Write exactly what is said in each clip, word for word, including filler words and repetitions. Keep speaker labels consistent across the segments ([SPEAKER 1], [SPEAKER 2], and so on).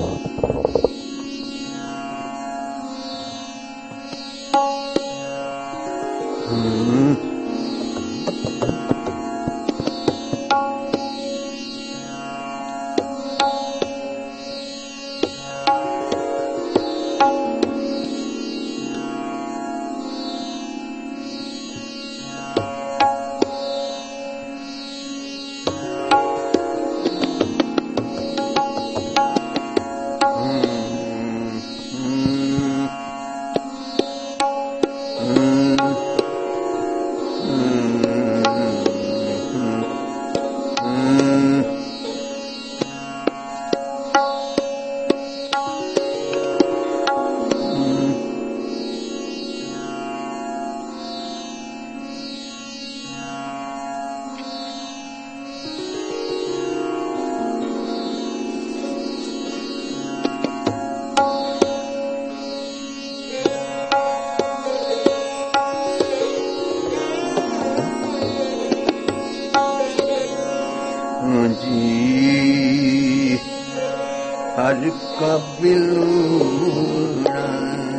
[SPEAKER 1] हर का बिलूना,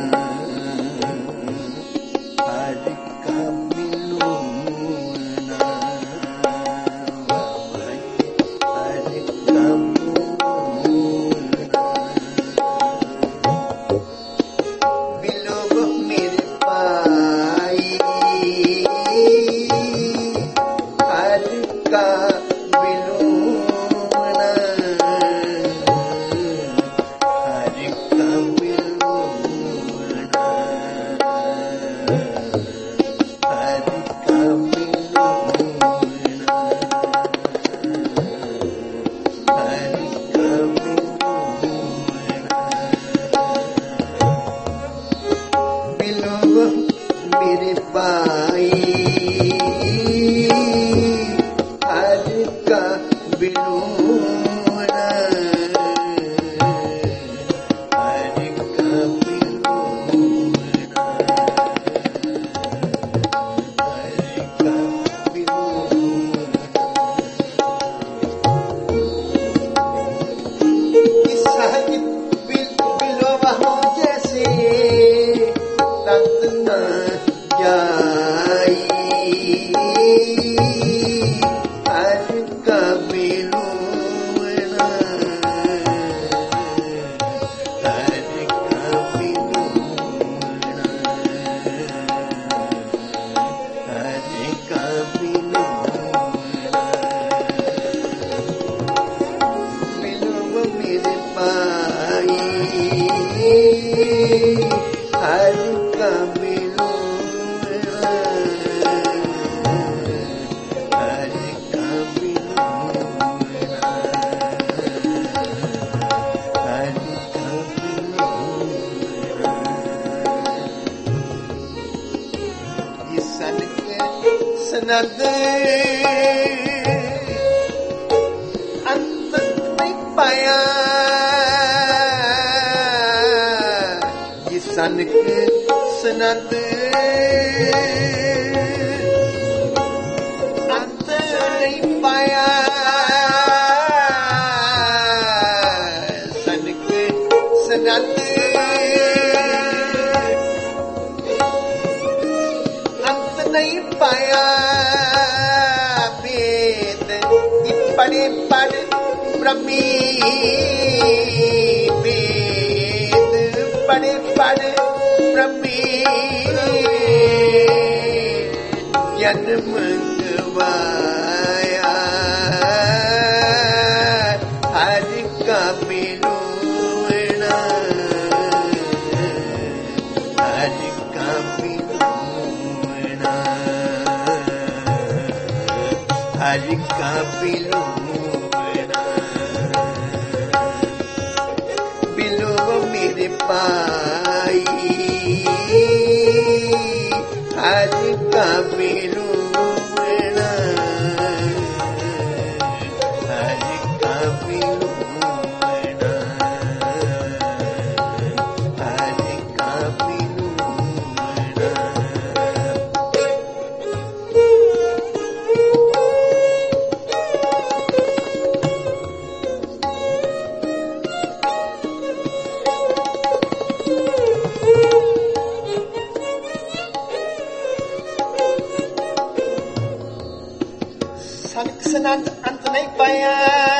[SPEAKER 1] हर का बिलूना, हर का बिलूना, बिलोग मेरे पाई, हर का मेरे पाई, हर का बिलूना, हर का बिलूना, हर का बिलूना, इस साहिब बिलोवा हो जैसे ततना जाई, हर का बिलूना, हर का बिलूना, हर का बिलूना, बिलोग मेरे पाई, हर का सनद अंत नहीं पाया, ये सनक सनद अंत नहीं पाया, सनक सनद अंत नहीं पाया, वेद पढ़े पढ़ ब्रह्मी, वेद पढ़े पढ़ ब्रह्मी, जन्म गवाया, हर का बिलूना, हर का बिलूना, हर का बिलूना, बिलो मेरे पाई, हर का बिलूना, हर का बिलूना, हर का बिलूना। नहीं पाया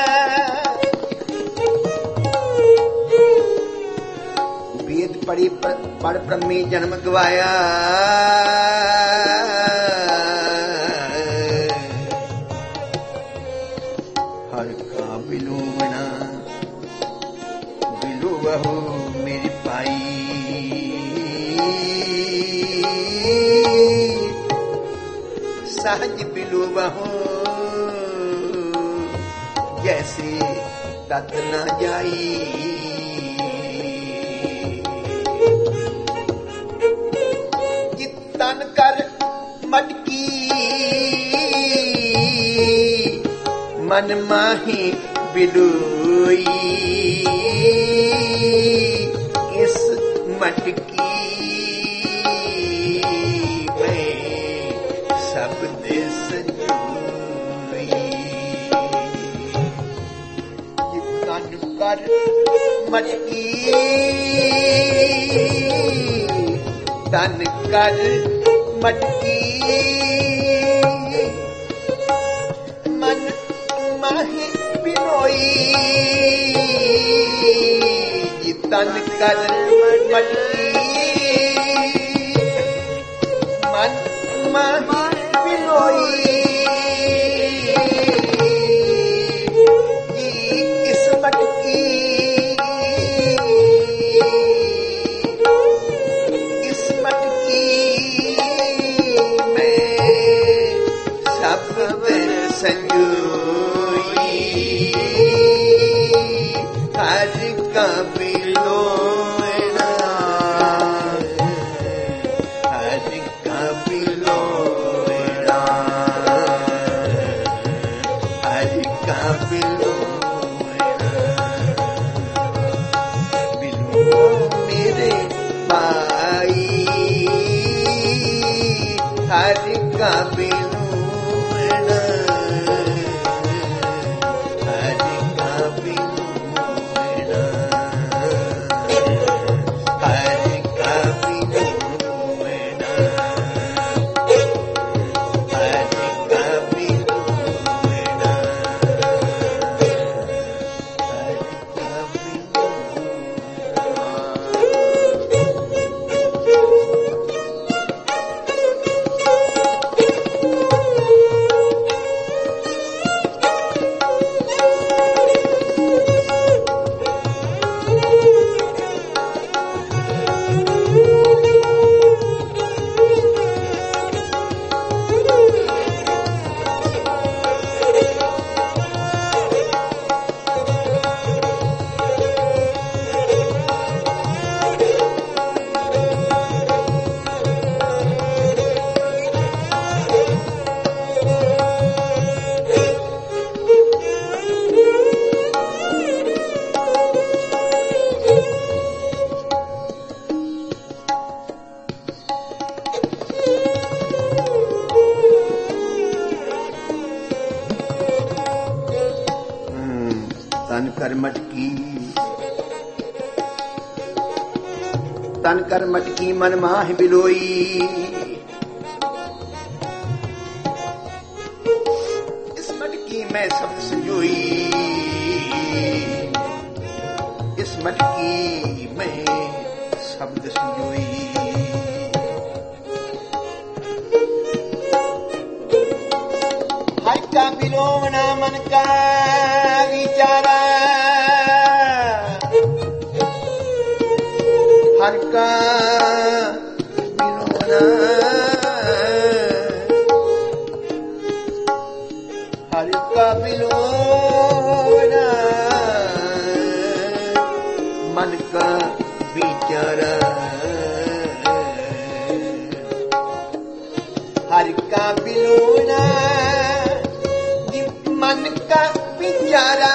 [SPEAKER 1] वेद पढ़ी पढ़ ब्रह्मी जन्म गवाया हर का बिलूवना बिलूवहु मेरी पाई सहज बिलूवहु जैसे तत न जाई तन कर मटकी मन माही बिलुई इस मटकी में सब देश जुई तन कर मटकी तन कर मटकी मन माही बिनोई तन कर मटकी मन माही बिनोई इस मटकी संजोई हर का बिलोना हर का बिलोना हर का बिलोना बिलो मेरे भाई हर का बिलो तन कर मटकी तन कर मटकी मन माह बिलोई इस मटकी में सब संजोई इस मटकी में शब्द संजोई हर का बिलोवना मन का विचारा हर का बिलोवना हर का बिलोवना मन का विचारा हर का बिलोवना मन का विचारा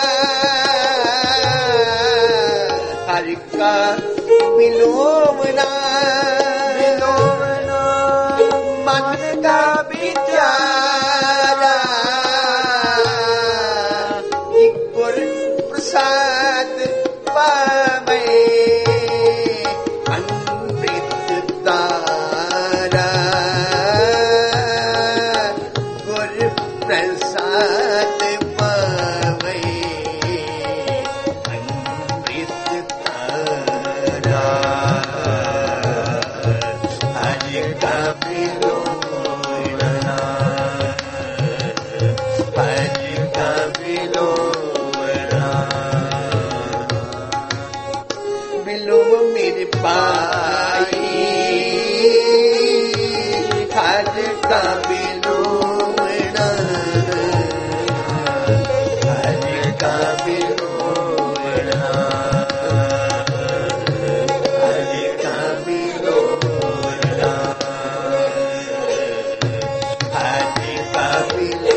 [SPEAKER 1] हर का बिलोवना बिलोवना मन का विचारा गुर प्रसाद पावे अमृत तारा गुर प्रसाद बिलो मेरे पाई हर का बिलो हर का बिलो हर का बिलो हर का बिलो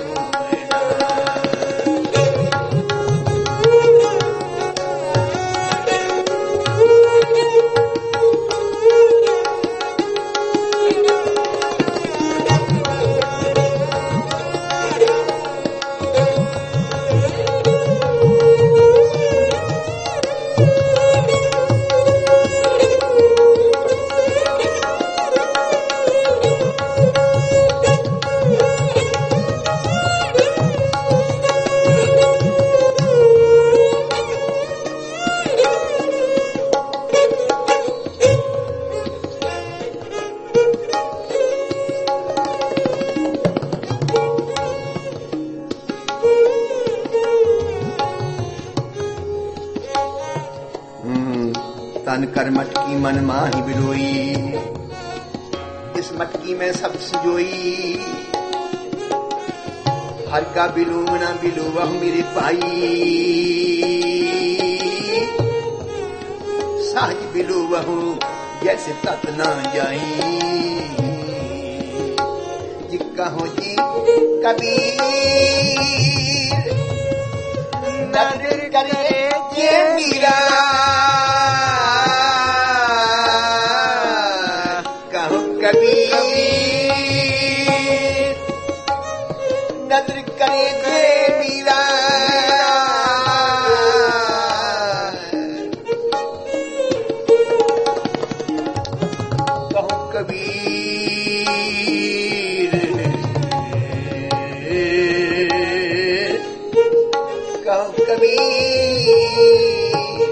[SPEAKER 1] तन कर मटकी मन माही बिलोई इस मटकी में सब संजोई हर का बिलो ना बिलो वह मेरे पाई सहज बिलो वह जैसे तत ना जाई जी कहो जी कबीर नजर करे ये मीरा नजर करे जे मीरा कहूं कबीर कहूं कबीर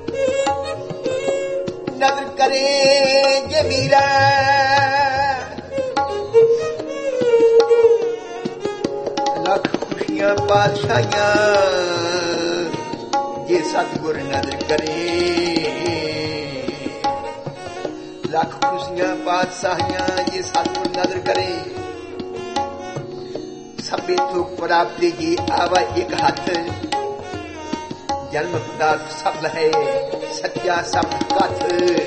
[SPEAKER 1] नजर करे जे मीरा पातशाहियां ये सतगुर नजर करे लख खुशियां पातशाहियां ये सतगुर नजर करे सबे तो प्राप्ति जी आवा एक हाथ जन्म पदार्थ सब है सत्या सब कथ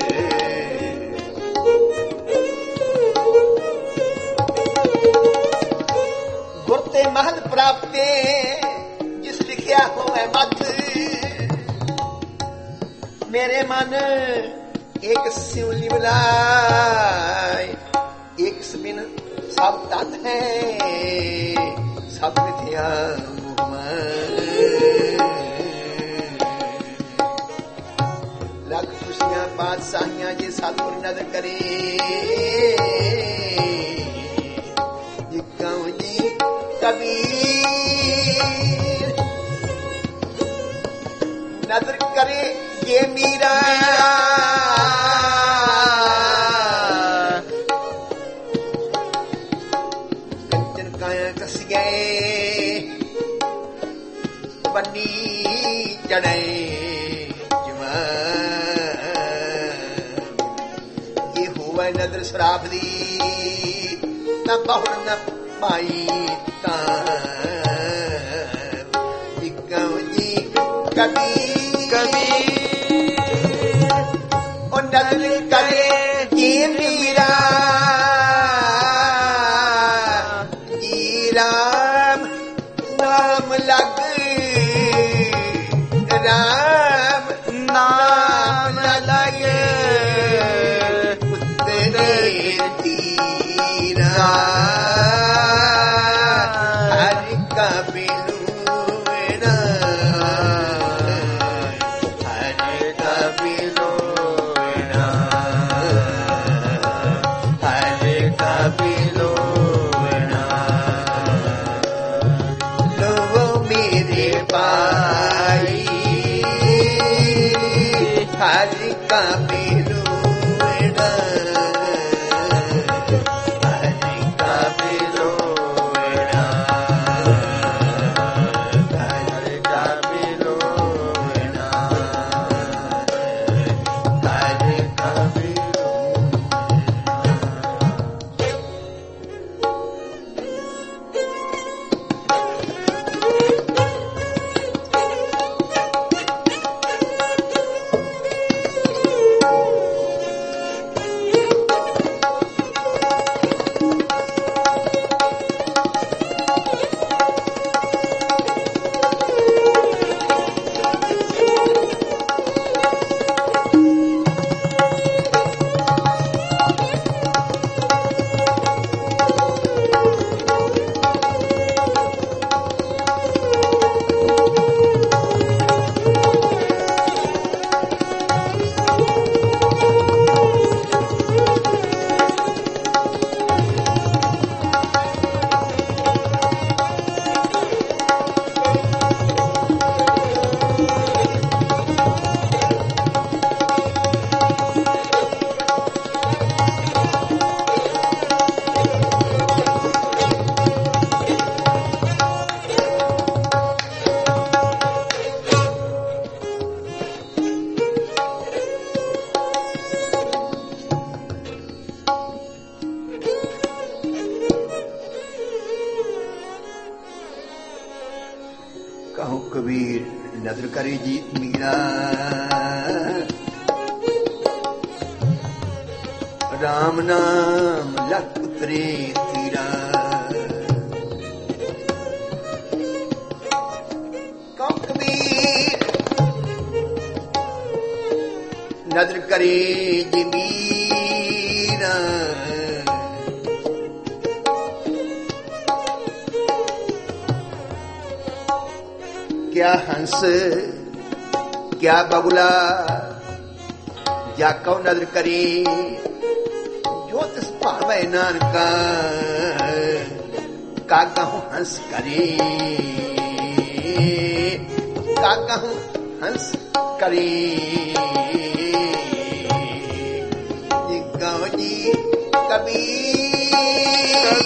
[SPEAKER 1] गुरते महल प्राप्ते जिस लिखिया हो है मत मेरे मन एक सिवली बुलाए एक सबिन सब तन है सब मिथ्या लख खुशियां बादशाहियां ये सतगुर नजर करे जी कहूं जी कबीर नजर करे ये मीरा कंचन काया कस गए बन्नी जड़े ये हुआ नजर शराब दी न बहुर न पाई जी कबीर कबीर और नजर करे ये मीरा जी राम नाम लग राम नाम लग उतरे तीरा हरि का बिलोड़ा हरि का बिलोड़ा हरि का बिलोड़ा करे जीत मीरा। राम नाम लख उतरे तीरा। कौ कबीर नजर करे जी मीरा। क्या हंस क्या बगुला जाको नजर करे जो तिस भावे नानका। कागहु हंस करे कागहु हंस करे। गाँव जी कबीर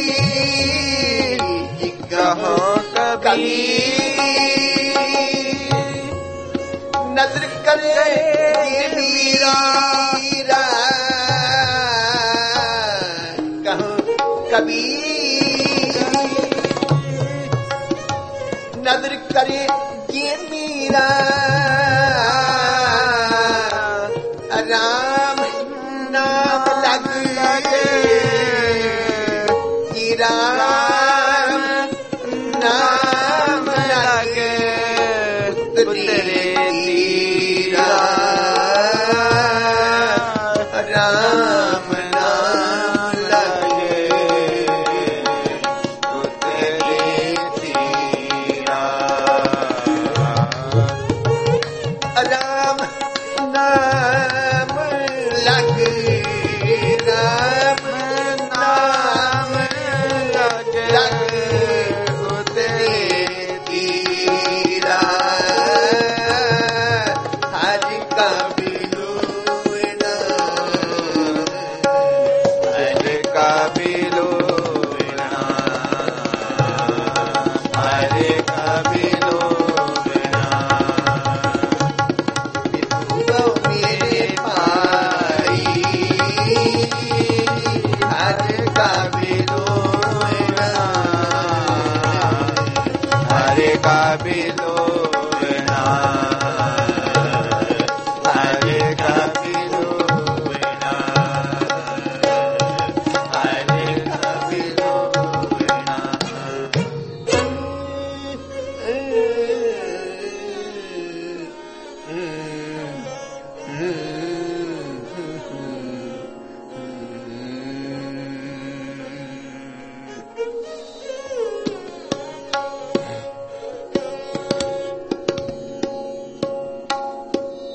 [SPEAKER 2] कहो
[SPEAKER 1] कबीर नजर करे मीरा। कहो कबीर नजर करे ये मीरा। राम नाम लग लगे राम नाम लगे उतरे तीरा। राम नाम लगे उतरे तीरा। राम नाम लगे राम नाम लगे उतरे तीरा। हरि कबीर